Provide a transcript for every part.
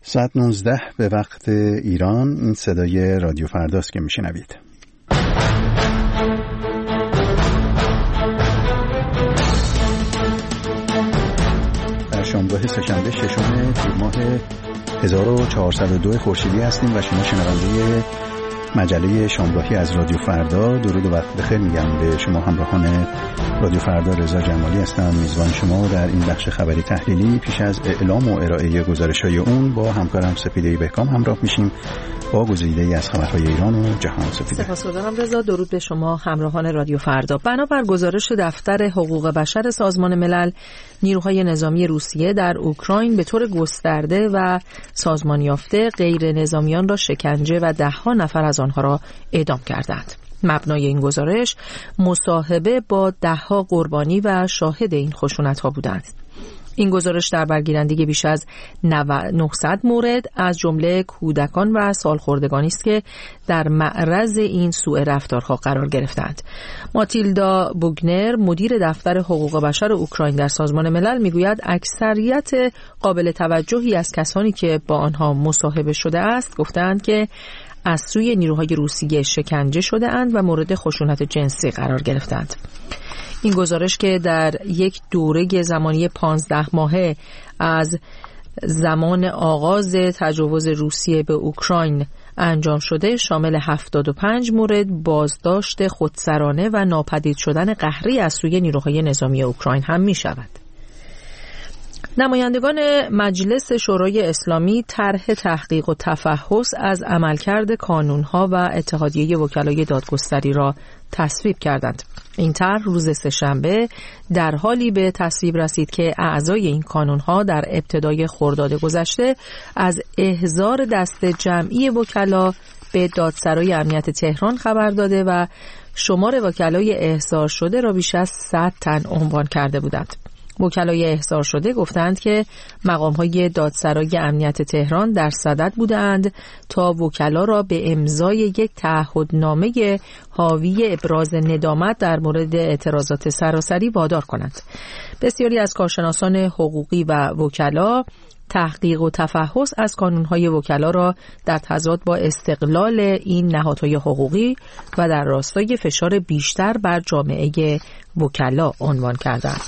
19 به وقت ایران. این صدای رادیو فرداست که میشنوید. در شامگاه سه‌شنبه ششم تیر ماه 1402 خورشیدی هستیم و شما شنونده مجله شامگاهی از رادیو فردا. درود و وقت بخیر میگم به شما همراهان رادیو فردا. رضا جمالی هستم، میزبان شما در این بخش خبری تحلیلی. پیش از اعلام و ارائه گزارش‌های اون با همکارم سپیده بهکام همراه میشیم با گزیده‌ای از خبرهای ایران و جهان. سپیده. سپاسگزارم رضا. درود به شما همراهان رادیو فردا. بنابر گزارش دفتر حقوق بشر سازمان ملل، نیروهای نظامی روسیه در اوکراین به طور گسترده و سازمان یافته غیر نظامیان را شکنجه و ده‌ها نفر از آنها را اعدام کردند. مبنای این گزارش مصاحبه با ده‌ها قربانی و شاهد این خشونت‌ها بودند. این گزارش در برگیرندگی بیش از 900 مورد از جمله کودکان و سالخوردگانی است که در معرض این سوء رفتارها قرار گرفتند. ماتیلدا بوگنر، مدیر دفتر حقوق بشر اوکراین در سازمان ملل، میگوید اکثریت قابل توجهی از کسانی که با آنها مصاحبه شده است گفتند که از سوی نیروهای روسیه شکنجه شده اند و مورد خشونت جنسی قرار گرفتند. این گزارش که در یک دوره زمانی 15 ماهه از زمان آغاز تجاوز روسیه به اوکراین انجام شده، شامل 75 مورد بازداشت خودسرانه و ناپدید شدن قهری از سوی نیروهای نظامی اوکراین هم می شود. نمایندگان مجلس شورای اسلامی طرح تحقیق و تفحص از عملکرد کانونها و اتحادیه وکلای دادگستری را تصویب کردند. این طرح روز سه‌شنبه در حالی به تصویب رسید که اعضای این کانونها در ابتدای خرداد گذشته از احضار دست جمعی وکلا به دادسرای امنیت تهران خبر داده و شمار وکلای احضار شده را بیش از 100 تن عنوان کرده بودند. وکلای احضار شده گفتند که مقام‌های دادسرای امنیت تهران در صدد بودند تا وکلا را به امضای یک تعهدنامه حاوی ابراز ندامت در مورد اعتراضات سراسری وادار کنند. بسیاری از کارشناسان حقوقی و وکلا تحقیق و تفحص از کانونهای وکلا را در تضاد با استقلال این نهادهای حقوقی و در راستای فشار بیشتر بر جامعه وکلا عنوان کردند.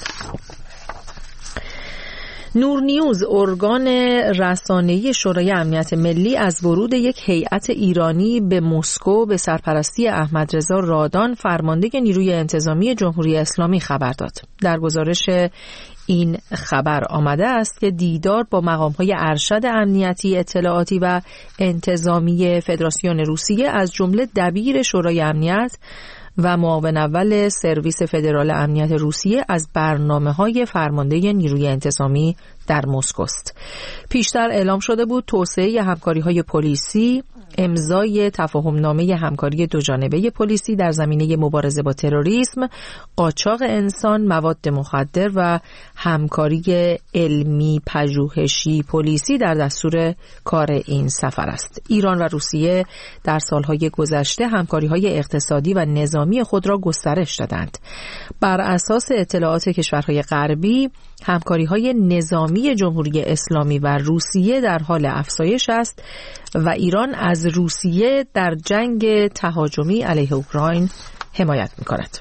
نور نیوز، ارگان رسانه‌ای شورای امنیت ملی، از ورود یک هیئت ایرانی به مسکو به سرپرستی احمدرضا رادان، فرمانده نیروی انتظامی جمهوری اسلامی خبر داد. در گزارش این خبر آمده است که دیدار با مقام‌های ارشد امنیتی، اطلاعاتی و انتظامی فدراسیون روسیه از جمله دبیر شورای امنیت و معاون اول سرویس فدرال امنیت روسیه از برنامه‌های فرمانده نیروی انتظامی در مسکو است. پیشتر اعلام شده بود توسعه همکاری‌های پلیسی، امضای تفاهم‌نامه همکاری دوجانبه پلیسی در زمینه مبارزه با تروریسم، قاچاق انسان، مواد مخدر و همکاری علمی پژوهشی پلیسی در دستور کار این سفر است. ایران و روسیه در سالهای گذشته همکاری‌های اقتصادی و نظامی خود را گسترش دادند. بر اساس اطلاعات کشورهای غربی، همکاری‌های نظامی جمهوری اسلامی و روسیه در حال افزایش است و ایران از روسیه در جنگ تهاجمی علیه اوکراین حمایت می‌کند.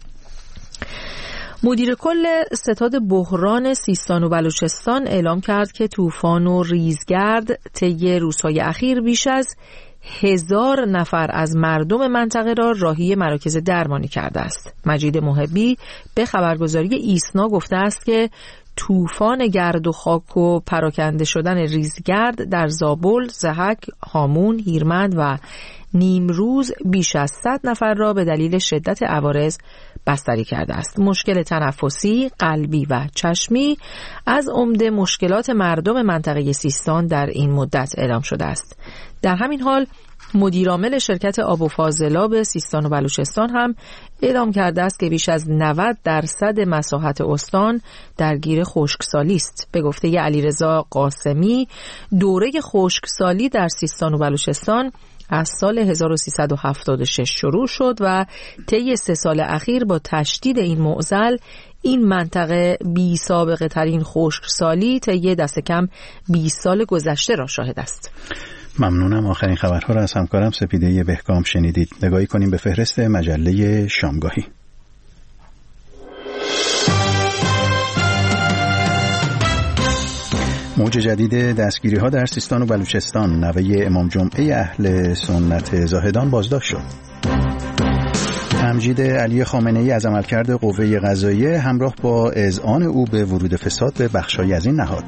مدیر کل ستاد بحران سیستان و بلوچستان اعلام کرد که طوفان و ریزگرد طی روزهای اخیر بیش از 1000 نفر از مردم منطقه را راهی مراکز درمانی کرده است. مجید محبی به خبرگزاری ایسنا گفته است که طوفان گرد و خاک و پراکنده شدن ریزگرد در زابل، ضحک، هامون، هیرمند و نیمروز بیش از 100 نفر را به دلیل شدت عوارض بستری کرده است. مشکل تنفسی، قلبی و چشمی از عمده مشکلات مردم منطقه سیستان در این مدت اعلام شده است. در همین حال مدیرعامل شرکت آب و فاضلاب سیستان و بلوچستان هم اعلام کرده است که بیش از 90% مساحت استان درگیر خشکسالی است. به گفته علیرضا قاسمی، دوره خشکسالی در سیستان و بلوچستان از سال 1376 شروع شد و طی 3 سال اخیر با تشدید این معضل این منطقه بی سابقه ترین خشکسالی طی دست کم 20 سال گذشته را شاهد است. ممنونم. آخرین خبرها را از همکارم سپیده بهکام شنیدید. نگاهی کنیم به فهرست مجله شامگاهی. موج جدید دستگیری‌ها در سیستان و بلوچستان. نوه امام جمعه اهل سنت زاهدان بازداشت شد. تمجید علی خامنه‌ای از عملکرد قوه قضاییه همراه با اذعان او به ورود فساد به بخش‌هایی از این نهاد.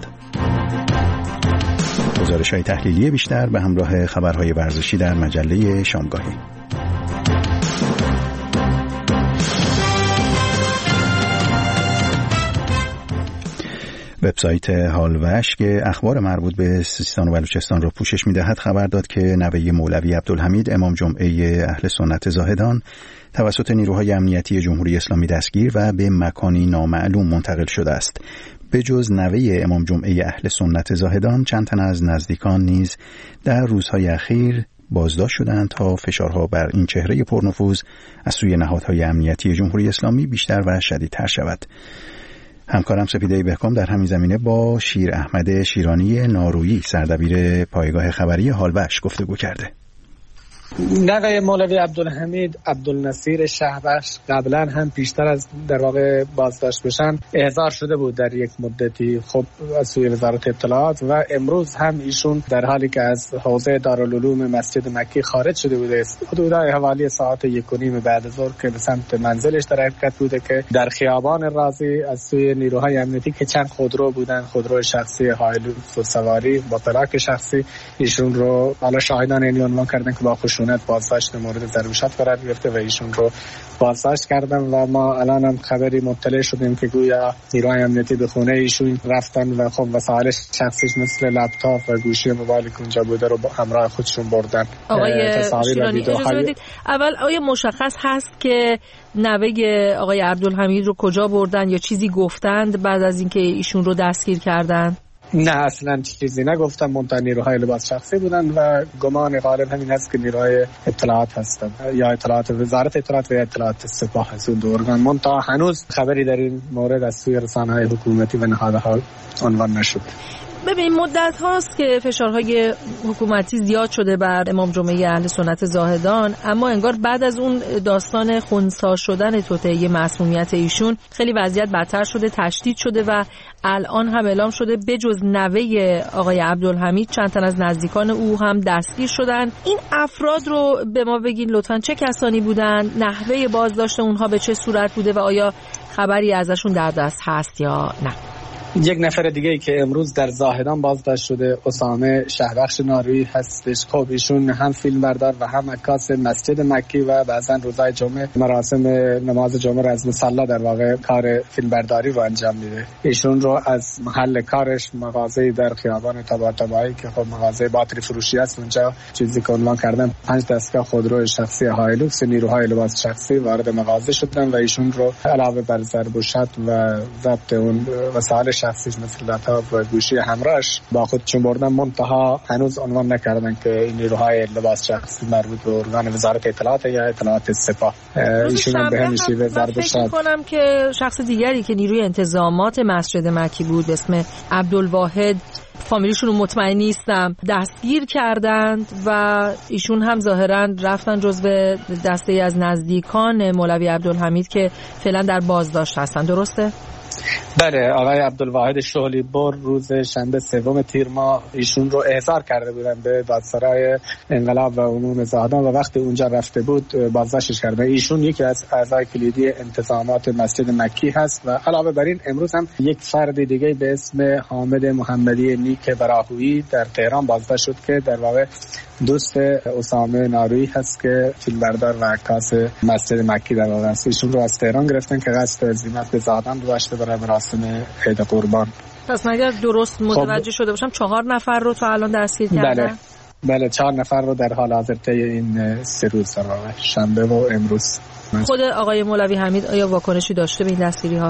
گزارش‌های تحلیلی بیشتر به همراه خبرهای ورزشی در مجله شامگاهی. وبسایت حالوش که اخبار مربوط به سیستان و بلوچستان را پوشش می‌دهد خبر داد که نوه مولوی عبدالحمید امام جمعه اهل سنت زاهدان توسط نیروهای امنیتی جمهوری اسلامی دستگیر و به مکانی نامعلوم منتقل شده است. به جز نوه امام جمعه اهل سنت زاهدان، چند تن از نزدیکان نیز در روزهای اخیر بازداشت شدند تا فشارها بر این چهره پرنفوذ از سوی نهادهای امنیتی جمهوری اسلامی بیشتر و شدیدتر شود. همکارم سپیده بهکام در همین زمینه با شیر احمد شیرانی نارویی سردبیر پایگاه خبری حالوش گفتگو کرده. نوه مولوی عبدالحمید عبدالنصیر شهبخش قبلا هم پیشتر از در واقع بازداشت بشن احضار شده بود در یک مدتی خب از سوی وزارت اطلاعات و امروز هم ایشون در حالی که از حوزه دارالعلوم مسجد مکی خارج شده بوده است حدود حوالی ساعت 1:30 بعد از ظهر که به سمت منزلش در حرکت بوده که در خیابان رازی از سوی نیروهای امنیتی که چند خودرو بودن، خودرو شخصی هایلوکس و سواری با پلاک شخصی، ایشون رو حالا شاهدان این عنوان کردن که با خشونت بازداشت مورد ضروشت قرار گرفته و ایشون رو بازداشت کردن و ما الان هم خبری مطلع شدیم که گویا نیروهای امنیتی به خونه ایشون رفتن و خب وسایل شخصیش مثل لپتاپ و گوشی موبایل که اونجا بوده رو همراه خودشون بردن. آقای شیرانی اجازه بدید اول آیا مشخص هست که نوه آقای عبدالحمید رو کجا بردن یا چیزی گفتند بعد از اینکه ایشون رو دستگیر کردن؟ نه اصلا چیزی نگفتم، منتها نیروهای لباس شخصی بودن و گمان غالب همین است که نیروهای اطلاعات هستند یا اطلاعات وزارت اطلاعات و یا اطلاعات سپاه از اون دو ارگان. منتها هنوز خبری در این مورد از سوی رسانه‌های حکومتی و نهادها عنوان نشد. ببین مدت هاست که فشارهای حکومتی زیاد شده بر امام جمعه اهل سنت زاهدان، اما انگار بعد از اون داستان خنثی شدن توطئه معصومیت ایشون خیلی وضعیت بدتر شده، تشدید شده و الان هم اعلام شده بجز نوه آقای عبدالحمید چند تن از نزدیکان او هم دستگیر شدن. این افراد رو به ما بگین لطفاً چه کسانی بودن، نحوه بازداشت اونها به چه صورت بوده و آیا خبری ازشون در دست هست یا نه؟ یک نفر دیگه ای که امروز در زاهدان بازداشت شده اسامه شهبخش نارویی هستش. خب ایشون هم فیلمبردار و هم عکاس مسجد مکی و بعضا روزهای جمعه مراسم نماز جمعه را از مصلی در واقع کار فیلمبرداری رو انجام میده. ایشون رو از محل کارش مغازه‌ای در خیابان طباطبایی که خب مغازه باتری فروشی است اونجا چیزی که عنوان کردن 5 دستگاه خودرو شخصی هایلوکس نیروهای لباس شخصی وارد مغازه شدن و ایشون رو علاوه بر ضرب و شتم و ضبط اون وسایل شخصیش مثل لپتاپ و گوشی همراهش با خودشون بردن. منتها هنوز عنوان نکردن که این نیروهای لباس شخصی مربوط به ارگان وزارت اطلاعات یا اطلاعات سپاه. ایشون به همین شیوه ضرب و شتم. فکر کنم که شخص دیگری که نیروی انتظامات مسجد مکی بود به اسم عبدالواحد، فامیلیشون رو مطمئن نیستم، دستگیر کردند و ایشون هم ظاهرا رفتن جزو دسته از نزدیکان مولوی عبدالحمید که فعلا در بازداشت هستن. درسته؟ بله، آقای عبدالواحد شغلی بر روز شنبه 3 تیر ماه ایشون رو احضار کرده بودن به دادسرای انقلاب و عموم زاهدان و وقتی اونجا رفته بود بازداشتش کرده. ایشون یکی از اعضای کلیدی انتظامات مسجد مکی هست و علاوه بر این امروز هم یک فرد دیگه به اسم حامد محمدی نیک براهویی در تهران بازداشت شد که در واقع دوست اسامه نارویی هست که فیلمبردار و عکاس مسجد مکی در واقع است. ایشون رو از تهران گرفتن که قصد عزیمت به زاهدان داشته برای مراسم عید قربان. پس مگر درست متوجه شده باشم 4 نفر رو تا الان دستگیر کردن؟ بله 4 نفر رو در حال حاضر طی این 3 روز در واقع شنبه و امروز. خود آقای مولوی حمید آیا واکنشی داشته به این دستگیری ها؟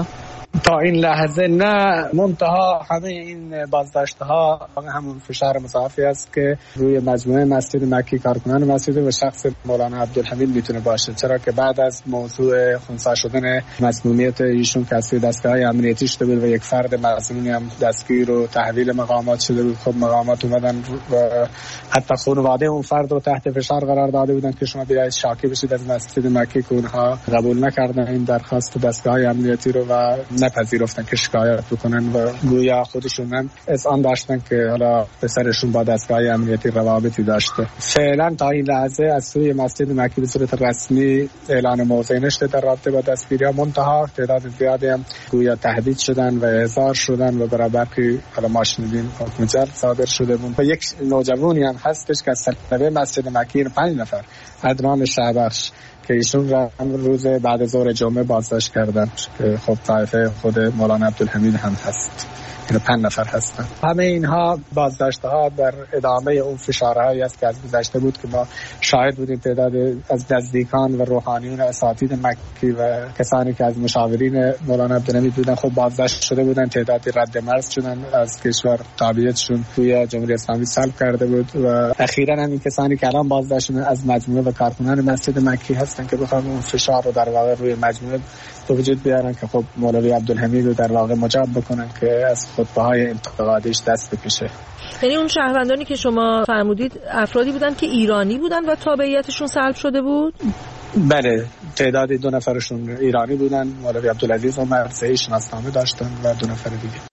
تا این لحظه نه، منتها همه این بازداشت‌ها همون فشار مضاعفی است که روی مجموعه مسجد مکی، کارکنان مسجد و شخص مولانا عبدالحمید میتونه باشه، چرا که بعد از موضوع خنثی شدن مسمومیت ایشون که از دستگاه امنیتی شده بود و یک فرد مسئول هم دستگیر و تحویل مقامات شده بود، خب مقامات اومدن و حتی خانواده اون فرد رو تحت فشار قرار داده بودن که شما بیاید شاکی بشید از مسجد مکی، که اونها قبول نکردن این درخواست دستگاه امنیتی رو و نپذیرفتن که شکایت بکنن و گویا خودشون هم اذعان داشتن که حالا پسرشون با دستگاه امنیتی روابطی داشته. فعلا تا این لحظه از سوی مسجد مکی به صورت رسمی اعلان موضع نشده در رابطه با دستگیری، منتها تعداد زیادی هم گویا تهدید شدن و احضار شدن و برابر که حالا ما شنیدیم حکم جلب صادر شده بود. و یک نوجوانی هم هستش که از طلبه مسجد مکی 5 نفر، عدنان شهبخش، که ایشون را روز بعد ظهر جمعه بازداشت کردن که خب طایفه خود مولانا عبدالحمید هم هست. 5 نفر هستن. همه اینها بازداشت‌ها در ادامه اون فشارهایی است که از گذشته بود که ما شاهد بودیم. تعداد از نزدیکان و روحانیون و اساتید مکی و کسانی که از مشاورین مولانا عبدالحمید بودن خب بازداشت شده بودن، تعدادی رد مرز شدن از کشور، تابعیتشون توی جمهوری اسلامی سلب کرده بود و اخیراً هم این کسانی که الان بازداشت شدن از مجموعه و کارکنان مسجد مکی هستن که بخوام اون فشار رو در واقع روی مجموعه به وجود بیارن که خب مولوی عبدالحمید رو در واقع مجاب بکنن که از خطبه‌های انتقادیش دست بکشه. یعنی اون شهروندانی که شما فرمودید افرادی بودن که ایرانی بودن و تابعیتشون سلب شده بود؟ بله، تعداد 2 نفرشون ایرانی بودن، مولوی عبدالعزیز و مرزه‌ای شناسنامه داشتن و 2 نفر دیگه.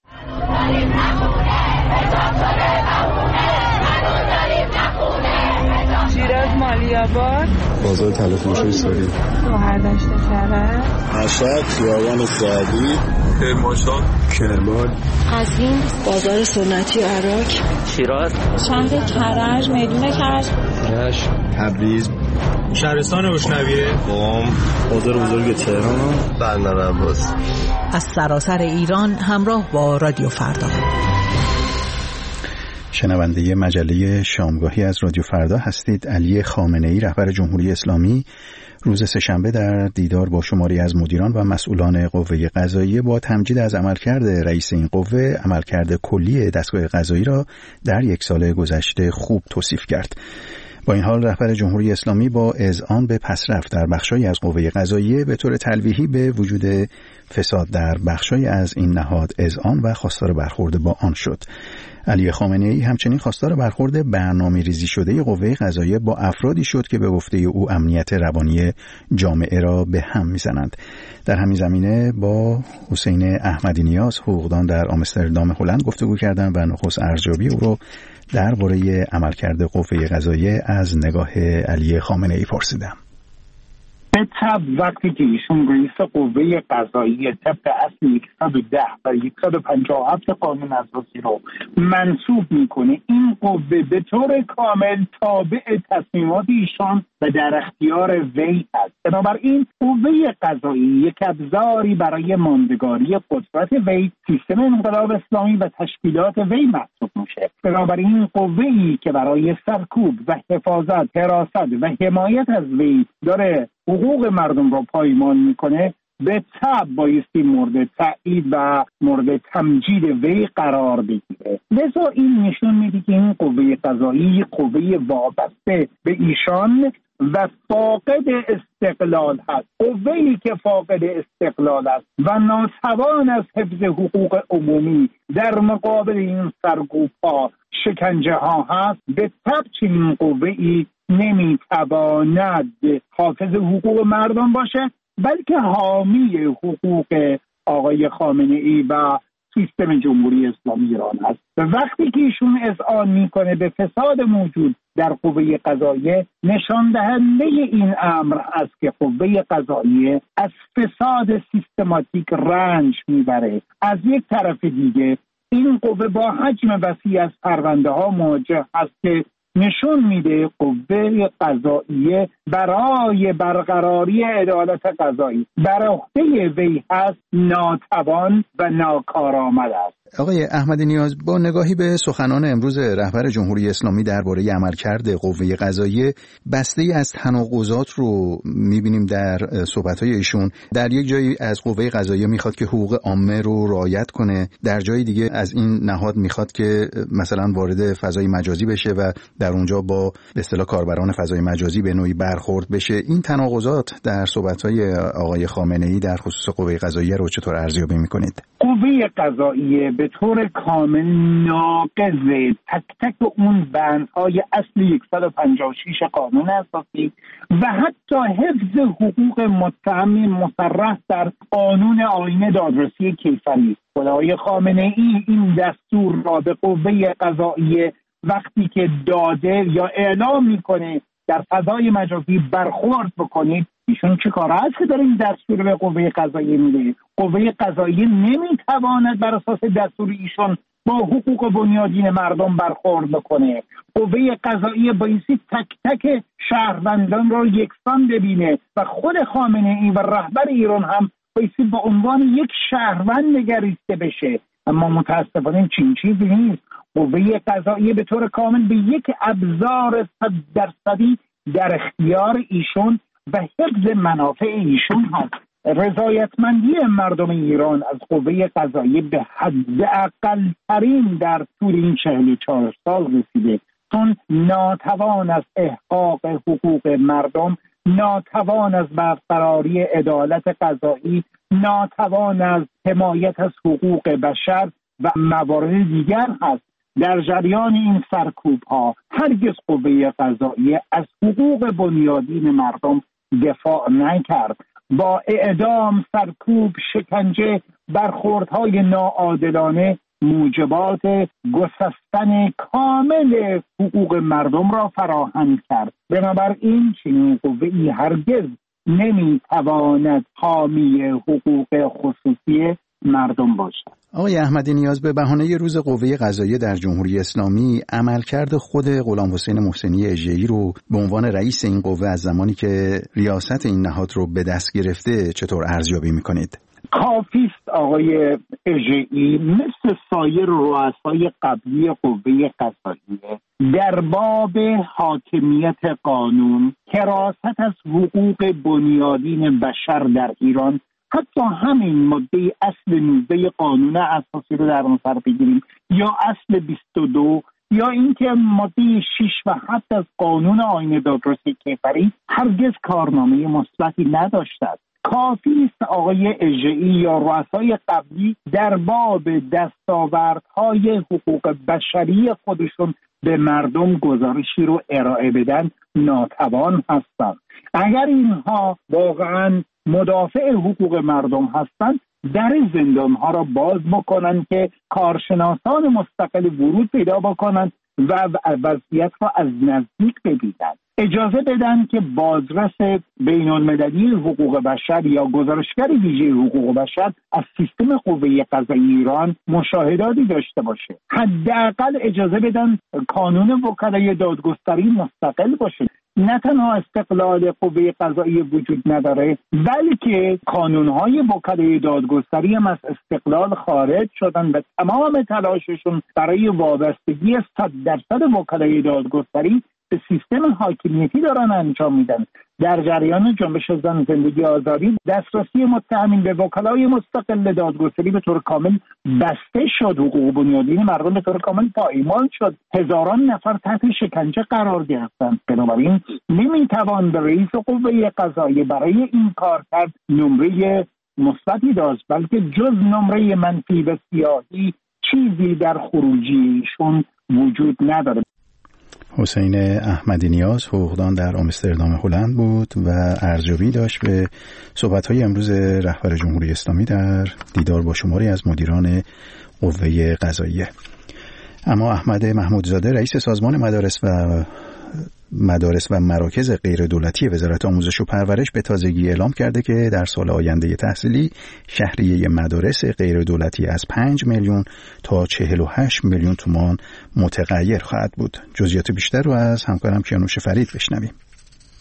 شیراز مالی‌آباد، بازار تلفروشی ساری، گوهردشت شهر، مشهد، خیابان سعدی، کرمانشاه، کرمان، قزوین، بازار سنتی عراق، شیراز، شهر کرج، میدون کرج، رشت، تبریز، شهرستان روشنویه، قم، بازار بزرگ تهران، بندر عباس. از سراسر ایران همراه با رادیو فردا. شنونده مجله شامگاهی از رادیو فردا هستید. علی خامنه‌ای رهبر جمهوری اسلامی روز سه‌شنبه در دیدار با شماری از مدیران و مسئولان قوه قضاییه با تمجید از عملکرد رئیس این قوه، عملکرد کلی دستگاه قضایی را در 1 سال گذشته خوب توصیف کرد. با این حال رهبر جمهوری اسلامی با اذعان به پسرفت در بخشایی از قوه قضاییه به طور تلویحی به وجود فساد در بخشایی از این نهاد اذعان و خواستار برخورد با آن شد. علی خامنه‌ای همچنین خواستار برخورد برنامه‌ریزی شده قوه قضاییه با افرادی شد که به گفته او امنیت روانی جامعه را به هم میزنند. در همین زمینه با حسین احمدی نیاز، حقوقدان در آمستردام هلند گفتگو کردم و نخست ارزیابی او را درباره عملکرد قوه قضاییه از نگاه علی خامنه‌ای پرسیدم. به طب وقتی که ایشون رئیس قوه قضاییه طبق اصل 110 و 157 قانون اساسی رو منصوب میکنه، این قوه به طور کامل تابع تصمیمات ایشان و در اختیار وی است. بنابراین قوه قضایی یک ابزاری برای ماندگاری قدرت وی، سیستم انقلاب اسلامی و تشکیلات وی محسوب میشه. بنابراین قوه‌ای که برای سرکوب و حفاظت، حراست و حمایت از وی داره حقوق مردم را پایمال میکنه، به طبع بایستی مورد تأیید و مورد تمجید وی قرار بگیره. لذا این نشون میده که این قوه قضایی قوه وابسته به ایشان و فاقد استقلال هست. قوه‌ای که فاقد استقلال است و ناتوان از حفظ حقوق عمومی در مقابل این سرکوب‌ها، شکنجه ها هست، به طبع چنین قوه‌ای نمیتواند حافظ حقوق مردم باشه، بلکه حامی حقوق آقای خامنه‌ای و سیستم جمهوری اسلامی ایران است. وقتی که ایشون اذعان میکنه به فساد موجود در قوه قضاییه، نشان دهنده این امر است که قوه قضاییه از فساد سیستماتیک رنج میبره. از یک طرف دیگه این قوه با حجم وسیع از پرونده ها مواجه است که نشون میده قوه قضاییه برای برقراری عدالت قضایی بر عهده وی هست ناتوان و ناکارآمد است. آقای احمدی نیاز، با نگاهی به سخنان امروز رهبر جمهوری اسلامی درباره عملکرد قوه قضاییه، بسته‌ای از تناقضات رو می‌بینیم در صحبت‌های ایشون. در یک جایی از قوه قضاییه میخواد که حقوق عامه رو رعایت کنه، در جای دیگه از این نهاد میخواد که مثلا وارد فضای مجازی بشه و در اونجا با به اصطلاح کاربران فضای مجازی به نوعی برخورد بشه. این تناقضات در صحبت‌های آقای خامنه‌ای در خصوص قوه قضاییه رو چطور ارزیابی می‌کنید؟ قوه قضاییه به طور کامل ناقض تک تک اون بندهای اصلی 156 قانون اساسی و حتی حفظ حقوق متهم مصرح در قانون آیین دادرسی کیفری است. آقای خامنه‌ای این دستور را به قوه قضاییه وقتی که داده یا اعلام میکنه در فضای مجازی برخورد بکنید، ایشون چه کار هست که داره این دستور به قوه قضاییه میده؟ قوه قضاییه نمیتواند بر اساس دستور ایشون با حقوق بنیادین مردم برخورد بکنه. قوه قضاییه بایستی تک تک شهروندان را یکسان ببینه و خود خامنه‌ای و رهبر ایران هم بایستی به عنوان یک شهروند نگریسته بشه. اما متاسفانه چنین چیزی نیست. قوه قضاییه به طور کامل به یک ابزار 100% در اختیار ایشون و حفظ منافع ایشون هست. رضایتمندی مردم ایران از قوه قضاییه به حداقل ترین در طول این 44 سال رسیده، چون ناتوان از احقاق حقوق مردم، ناتوان از برقراری عدالت قضایی، ناتوان از حمایت از حقوق بشر و موارد دیگر هست. در جریان این سرکوب‌ها هرگز قوه قضاییه از حقوق بنیادین مردم دفاع نکرد. با اعدام، سرکوب، شکنجه، برخوردهای ناعادلانه موجبات گسستن کامل حقوق مردم را فراهم کرد. بنابراین چنین قوه‌ای هرگز نمیتواند حامی حقوق خصوصی مردم باشد. آقای احمدی نیاز، به بهانه روز قوه قضاییه در جمهوری اسلامی، عملکرد خود غلام حسین محسنی اژه‌ای رو به عنوان رئیس این قوه از زمانی که ریاست این نهاد رو به دست گرفته چطور ارزیابی می‌کنید؟ کافی است آقای اژه‌ای مثل سایر رؤسای قبلی قوه قضاییه در باب حاکمیت قانون، حراست از حقوق بنیادین بشر در ایران، حتی همین ماده اصل 19 قانون اساسی رو در نظر بگیریم یا اصل 22 یا اینکه ماده 6 و 7 از قانون آیین دادرسی کیفری هرگز کارنامه مثبتی نداشتند. کافی است آقای اژه‌ای یا رؤسای قبلی در باب دستاوردهای حقوق بشری خودشون به مردم گزارشی رو ارائه بدن ناتوان هستند. اگر اینها واقعاً مدافع حقوق مردم هستند، در زندانها را باز بکنن که کارشناسان مستقل ورود پیدا بکنن و وضعیت را از نزدیک ببینن. اجازه بدن که بازرس بین‌المللی حقوق بشر یا گزارشگر ویژه حقوق بشر از سیستم قوه قضاییه ایران مشاهداتی داشته باشه. حداقل اجازه بدن کانون وکلای دادگستری مستقل باشه. نه تنها استقلال قوه قضاییه وجود نداره، بلکه کانونهای وکلای دادگستری هم از استقلال خارج شدن و تمام تلاششون برای وابستگی 100% وکلای دادگستری به سیستم حاکمیتی دارن انجام میدن. در جریان جنبش زن زندگی آزادی دسترسی متهمین به وکلای مستقل دادگستری به طور کامل بسته شد، حقوق بنیادین مردم به طور کامل پایمال شد، هزاران نفر تحت شکنجه قرار گرفتند. بنابراین نمیتوان به رئیس قوه قضاییه برای این کار کرد نمره مثبتی داشت، بلکه جز نمره منفی و سیاهی چیزی در خروجیشون وجود نداره. حسین احمدی نیاز، حقوقدان در آمستردام هلند بود و ارزیابی داشت به صحبت‌های امروز رهبر جمهوری اسلامی در دیدار با شماری از مدیران قوه قضاییه. اما احمد محمودزاده، رئیس سازمان مدارس و مراکز غیر دولتی وزارت آموزش و پرورش، به تازگی اعلام کرده که در سال آینده تحصیلی شهریه مدارس غیر دولتی از 5 میلیون تا 48 میلیون تومان متغیر خواهد بود. جزئیات بیشتر رو از همکارم کیانوش فرید بشنویم.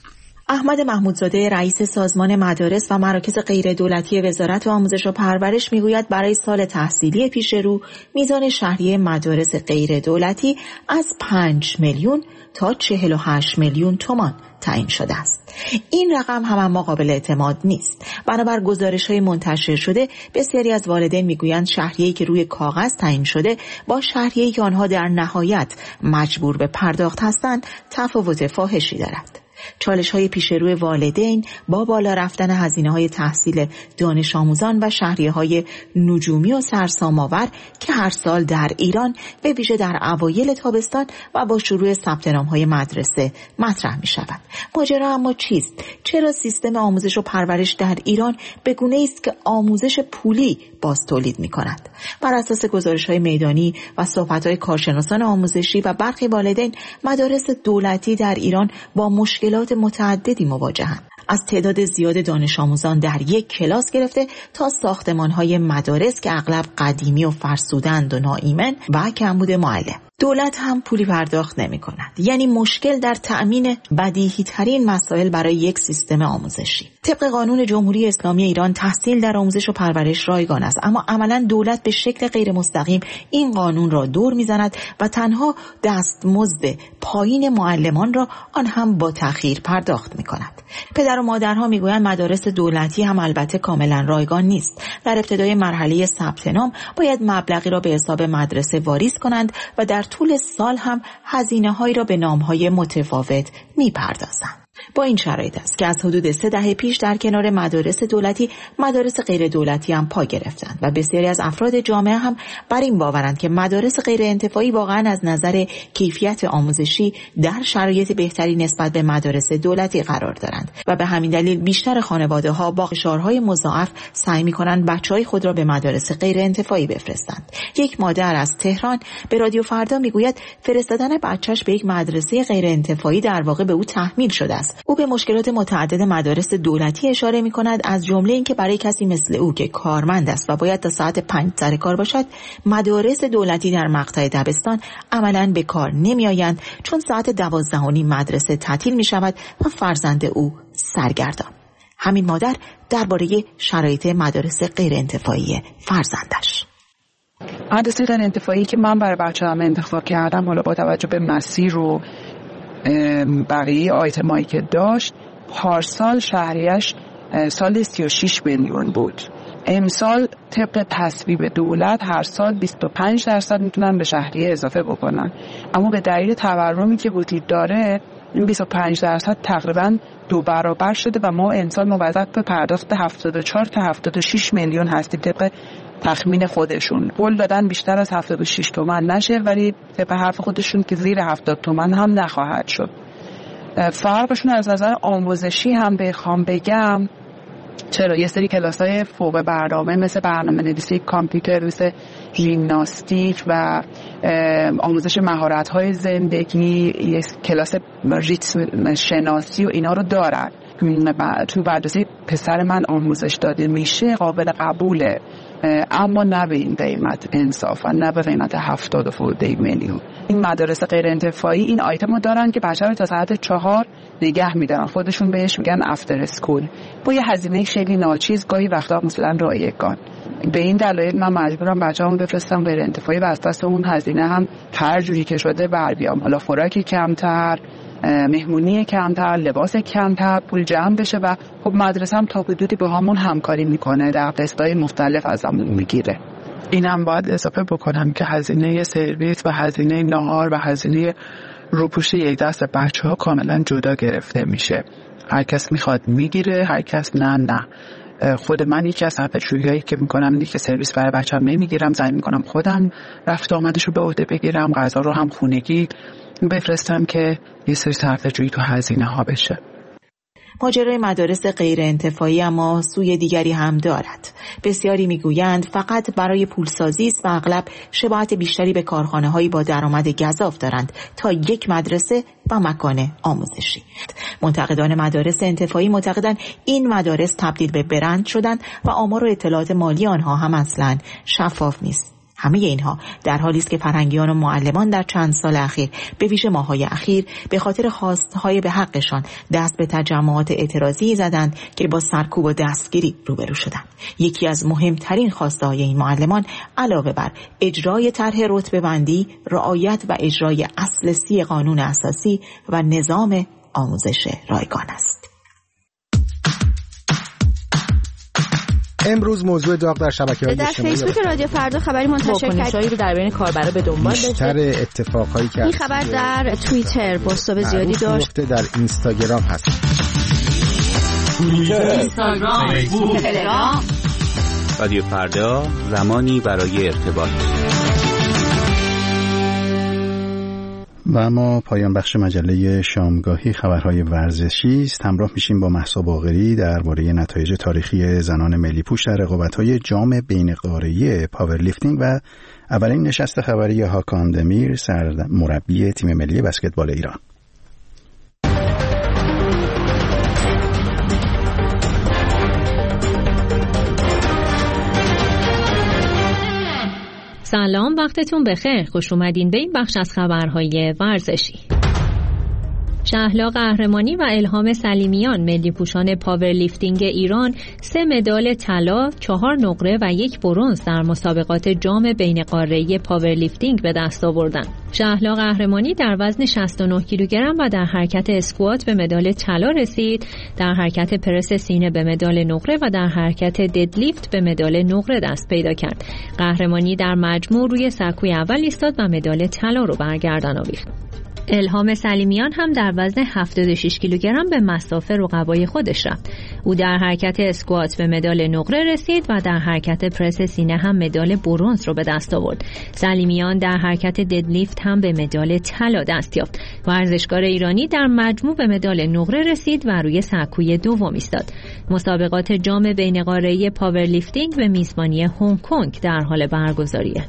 احمد محمودزاده رئیس سازمان مدارس و مراکز غیردولتی وزارت آموزش و پرورش میگوید برای سال تحصیلی پیش رو میزان شهریه مدارس غیردولتی از 5 میلیون تا 48 میلیون تومان تعیین شده است. این رقم هم اما قابل اعتماد نیست. بنابر گزارش‌های منتشر شده بسیاری از والدین میگویند شهریه‌ای که روی کاغذ تعیین شده با شهریه‌ای که آنها در نهایت مجبور به پرداخت هستند تفاوت فاحشی دارد. چالش‌های پیش روی والدین با بالا رفتن هزینه‌های تحصیل دانش آموزان و شهریه‌های نجومی و سرسام‌آور که هر سال در ایران به ویژه در اوایل تابستان و با شروع ثبت نام‌های مدرسه مطرح می‌شود. ماجرا اما چیست؟ چرا سیستم آموزش و پرورش در ایران به گونه‌ای است که آموزش پولی باز تولید می‌کند؟ بر اساس گزارش‌های میدانی و صحبت‌های کارشناسان آموزشی و برخی والدین، مدارس دولتی در ایران با مشکلات متعددی مواجهند. از تعداد زیاد دانش آموزان در یک کلاس گرفته تا ساختمان‌های مدارس که اغلب قدیمی و فرسودند و ناایمن و کمبود معلم. دولت هم پولی پرداخت نمی کند. یعنی مشکل در تأمین بدیهی ترین مسائل برای یک سیستم آموزشی. طبق قانون جمهوری اسلامی ایران تحصیل در آموزش و پرورش رایگان است، اما عملاً دولت به شکل غیر مستقیم این قانون را دور می‌زند و تنها دستمزد پایین معلمان را آن هم با تأخیر پرداخت می‌کند. پدر و مادرها میگویند مدارس دولتی هم البته کاملا رایگان نیست. در ابتدای مرحله ثبت نام باید مبلغی را به حساب مدرسه واریز کنند و در طول سال هم هزینه‌هایی را به نام‌های متفاوت می‌پردازند. با این شرایط است که از حدود 3 دهه پیش در کنار مدارس دولتی، مدارس غیر دولتی هم پا گرفتند و بسیاری از افراد جامعه هم بر این باورند که مدارس غیر انتفاعی واقعا از نظر کیفیت آموزشی در شرایط بهتری نسبت به مدارس دولتی قرار دارند و به همین دلیل بیشتر خانواده‌ها با فشارهای مضاعف سعی می‌کنند بچه‌های خود را به مدارس غیر انتفاعی بفرستند. یک مادر از تهران به رادیو فردا میگوید فرستادن بچه‌اش به یک مدرسه غیر انتفاعی در واقع به او تحمیل شده است. او به مشکلات متعدد مدارس دولتی اشاره می‌کند، از جمله اینکه برای کسی مثل او که کارمند است و باید تا ساعت 5 سر کار باشد، مدارس دولتی در مقطع دبستان عملاً به کار نمی‌آیند چون ساعت 12:30 مدرسه تعطیل می‌شود و فرزند او سرگردان. همین مادر درباره شرایط مدارس غیر انتفاعی فرزندش. مدرسه غیر انتفاعی که من برای بچه‌ام انتخاب کردم، حالا با توجه به مسیر و بقیه آیتمایی که داشت، پارسال شهریش سال 36 میلیون بود. امسال طبق تصویب دولت هر سال 25% میتونن به شهریه اضافه بکنن، اما به دلیل تورمی که وجود داره این 25% تقریبا 2 برابر شده و ما امسال موظف به پرداخت 74 تا 76 میلیون هستیم. طبق تخمین خودشون قول دادن بیشتر از 76 تومن نشه، ولی طبق حرف خودشون که زیر 70 تومن هم نخواهد شد. فرقشون از نظر آموزشی هم بخوام بگم، چرا یه سری کلاس‌های فوق برنامه مثل برنامه‌نویسی کامپیوتر، مثل ژیمناستیک و آموزش مهارت‌های زندگی، یه کلاس ریتم شناسی و اینا رو دارن. تو مدرسه پسر من آموزش داده میشه، قابل قبوله، اما نه به این قیمت انصافا، نه به قیمت 70 میلیون. این مدارس غیر انتفاعی این آیتم رو دارن که بچه رو تا ساعت 4 نگه میدارن، خودشون بهش میگن افتر اسکول، با یه هزینه خیلی ناچیز، گاهی وقتا مثلا رایگان. به این دلایل من مجبورم بچه‌ام بفرستم غیر انتفاعی و از پس اون هزینه هم هر جوری که شده بر بیام. حالا خوراکی کمتر، مهمونی کمتر، لباس کمتر، پول جمع بشه و خب مدرسه هم تا حدودی با همون همکاری میکنه، در قسطای مختلف ازمون میگیره. اینم باید اضافه بکنم که هزینه سرویس و هزینه نهار و هزینه روپوش یک دست بچه‌ها کاملا جدا گرفته میشه. هر کس میخواد میگیره، هر کس نه. خود من یکی از صرفه‌جویی‌هایی که میکنم اینه که سرویس برای بچه‌م نمیگیرم، زنگ میکنم خودم رفت آمدش رو به عهده بگیرم، غذا رو هم خونگی بفرستم که یه سری صرفه‌جویی تو هزینه ها بشه. ماجرای مدارس غیر انتفاعی اما سوی دیگری هم دارد. بسیاری میگویند فقط برای پولسازی است و اغلب شباهت بیشتری به کارخانه‌هایی با درآمد گزاف دارند تا یک مدرسه و مکان آموزشی. منتقدان مدارس انتفاعی معتقدند این مدارس تبدیل به برند شدند و آمار و اطلاعات مالی آنها هم اصلاً شفاف نیست. همه اینها در حالی است که فرهنگیان و معلمان در چند سال اخیر به ویژه ماه‌های اخیر به خاطر خواستهای به حقشان دست به تجمعات اعتراضی زدند که با سرکوب و دستگیری روبرو شدند. یکی از مهمترین خواسته‌های این معلمان علاوه بر اجرای طرح رتبه‌بندی، رعایت و اجرای اصل 30 قانون اساسی و نظام آموزش رایگان است. امروز موضوع داغ در شبکه‌های اجتماعی در فیسبوک رادیو فردا خبری منتشر کرد رو در بین کاربرا به دنبال داشته. بیشتر اتفاقایی که این خبر در توییتر بازتاب زیادی داشت. در اینستاگرام هست. اینستاگرام، فیسبوک، تلگرام. رادیو فردا، زمانی برای ارتباط. و ما پایان بخش مجله شامگاهی خبرهای ورزشی است. همراه میشیم با مهسا باقری درباره نتایج تاریخی زنان ملی پوش در رقابت‌های جام بین‌قاره‌ای پاورلیفتینگ و اولین نشست خبری هاکان دمیر سرمربی تیم ملی بسکتبال ایران. سلام، وقتتون بخیر. خوش اومدین به این بخش از خبرهای ورزشی. شهلا قهرمانی و الهام سلیمیان ملی پوشان پاورلیفتینگ ایران 3 مدال طلا، 4 نقره و 1 برنز در مسابقات جام بین‌قاره‌ای پاورلیفتینگ به دست آوردند. شهلا قهرمانی در وزن 69 کیلوگرم و در حرکت اسکوات به مدال طلا رسید، در حرکت پرس سینه به مدال نقره و در حرکت ددلیفت به مدال نقره دست پیدا کرد. قهرمانی در مجموع روی سکوی اول ایستاد و مدال طلا رو برگردن آویخت. الهام سلیمیان هم در وزن 76 کیلوگرم به مصاف رقبای خودش رفت. او در حرکت اسکوات به مدال نقره رسید و در حرکت پرس سینه هم مدال برنز رو به دست آورد. سلیمیان در حرکت ددلیفت هم به مدال طلا دست یافت. ورزشکار ایرانی در مجموع به مدال نقره رسید و روی سکوی دوم ایستاد. مسابقات جام بین‌قاره‌ای پاورلیفتینگ به میزبانی هنگ کنگ در حال برگزاریه.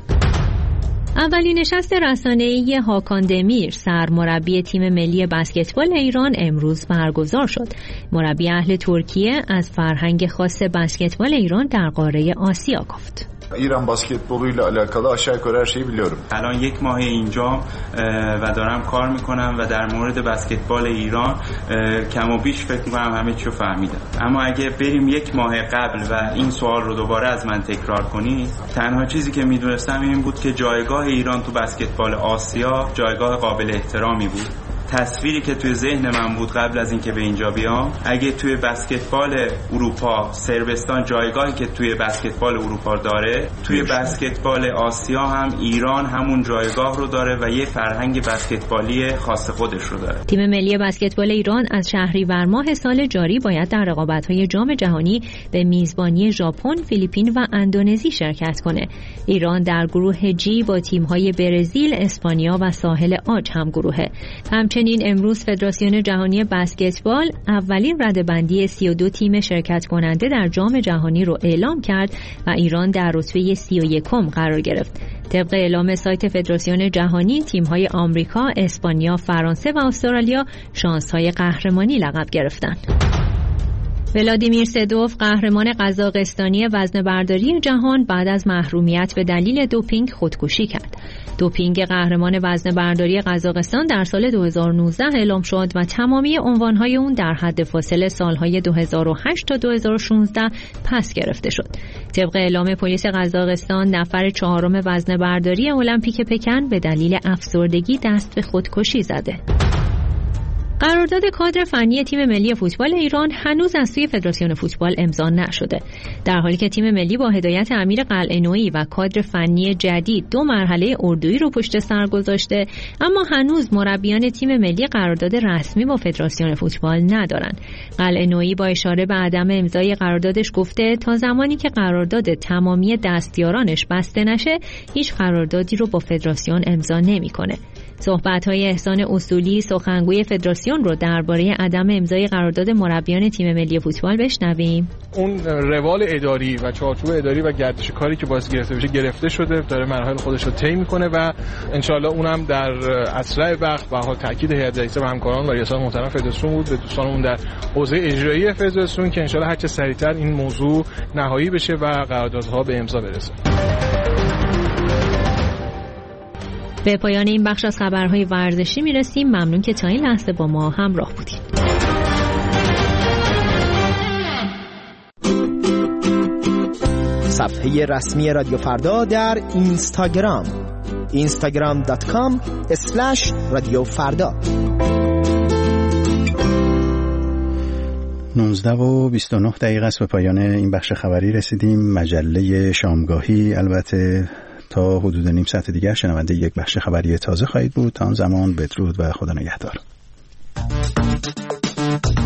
اولین نشست رسانه‌ای هاکان دمیر سرمربی تیم ملی بسکتبال ایران امروز برگزار شد. مربی اهل ترکیه از فرهنگ خاص بسکتبال ایران در قاره آسیا گفت. ایران بسکتبالuyla alakalı aşağı yukarı her şeyi biliyorum. الان 1 ماه اینجا و دارم کار میکنم و در مورد بسکتبال ایران کم و بیش فکر میکنم همه چیو فهمیدم. اما اگه بریم 1 ماه قبل و این سوال رو دوباره از من تکرار کنی، تنها چیزی که میدونستم این بود که جایگاه ایران تو بسکتبال آسیا جایگاه قابل احترامی بود. تصویری که توی ذهن من بود قبل از اینکه به اینجا بیام، اگه توی بسکتبال اروپا صربستان جایگاهی که توی بسکتبال اروپا داره، توی بسکتبال آسیا هم ایران همون جایگاه رو داره و یه فرهنگ بسکتبالی خاص خودش رو داره. تیم ملی بسکتبال ایران از شهریور ماه سال جاری باید در رقابت‌های جام جهانی به میزبانی ژاپن، فیلیپین و اندونزی شرکت کنه. ایران در گروه جی با تیم‌های برزیل، اسپانیا و ساحل عاج هم گروهه. همچنین امروز فدراسیون جهانی بسکتبال اولین رده‌بندی 32 تیم شرکت کننده در جام جهانی رو اعلام کرد و ایران در رتبه 31 قرار گرفت. طبق اعلام سایت فدراسیون جهانی، تیم‌های آمریکا، اسپانیا، فرانسه و استرالیا شانس‌های قهرمانی لقب گرفتند. ولادیمیر سدوف قهرمان قزاقستانی وزنه‌برداری جهان بعد از محرومیت به دلیل دوپینگ خودکشی کرد. دوپینگ قهرمان وزنه‌برداری قزاقستان در سال 2019 اعلام شد و تمامی عنوان‌های اون در حد فاصله سال‌های 2008 تا 2016 پس گرفته شد. طبق اعلام پلیس قزاقستان، نفر 4 وزنه‌برداری المپیک پکن به دلیل افسردگی دست به خودکشی زده. قرارداد کادر فنی تیم ملی فوتبال ایران هنوز از سوی فدراسیون فوتبال امضا نشده، در حالی که تیم ملی با هدایت امیر قلعه‌نویی و کادر فنی جدید 2 مرحله اردویی رو پشت سر گذاشته، اما هنوز مربیان تیم ملی قرارداد رسمی با فدراسیون فوتبال ندارند. قلعه‌نویی با اشاره به عدم امضای قراردادش گفته تا زمانی که قرارداد تمامی دستیارانش بسته نشه، هیچ قراردادی رو با فدراسیون امضا نمی‌کنه. صحبت‌های احسان اصولی سخنگوی فدراسیون رو درباره عدم امضای قرارداد مربیان تیم ملی فوتبال بشنویم. اون روال اداری و چارچوب اداری و گردش کاری که باعث گرفته بشه گرفته شده، داره مراحل خودش رو طی می‌کنه و انشالله اونم در اسرع وقت با تاکید هیئت رئیسه و همکاران و ریاست محترم فدراسیون بود به دوستانمون در حوزه اجرایی فدراسیون که انشالله هر چه سریعتر این موضوع نهایی بشه و قراردادها به امضا برسه. به پایان این بخش از خبرهای ورزشی میرسیم. ممنون که تا این لحظه با ما همراه بودید. صفحه رسمی رادیو فردا در اینستاگرام instagram.com/رادیو فردا. 19:29 است. به پایان این بخش خبری رسیدیم. مجله شامگاهی البته تا حدود نیم ساعت دیگر شنونده یک بخش خبری تازه خواهید بود. تا آن زمان بدرود و خدا نگهدار.